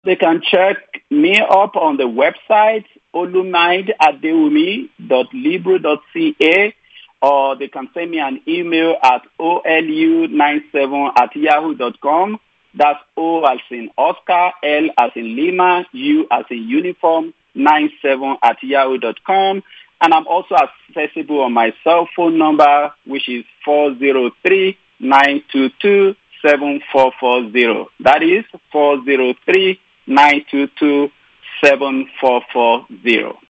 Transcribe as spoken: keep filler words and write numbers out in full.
They can check me up on the website, olumideadewumi dot libro dot ca, or they can send me an email at O L U ninety-seven at yahoo dot com. That's O as in Oscar, L as in Lima, U as in uniform, ninety-seven at yahoo dot com. And I'm also accessible on my cell phone number, which is four zero three, nine two two, seven four four zero. That is four zero three, nine two two, seven four four zero.